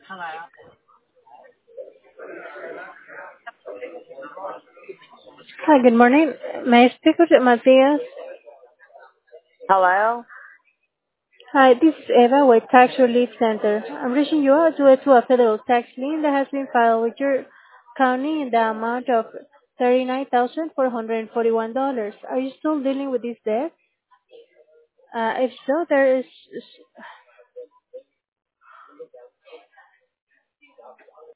Hello. Hi, good morning. May I speak with Matthias? Hello? Hi, this is Eva with Tax Relief Center. I'm reaching you out due to a federal tax lien that has been filed with your county in the amount of $39,441. Are you still dealing with this debt? If so, there is.